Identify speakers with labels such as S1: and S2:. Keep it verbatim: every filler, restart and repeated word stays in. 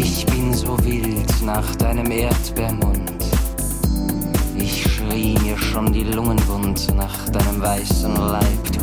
S1: Ich bin so wild nach deinem Erdbeermund. Ich schrie mir schon die Lungen wund nach deinem weißen Leib, du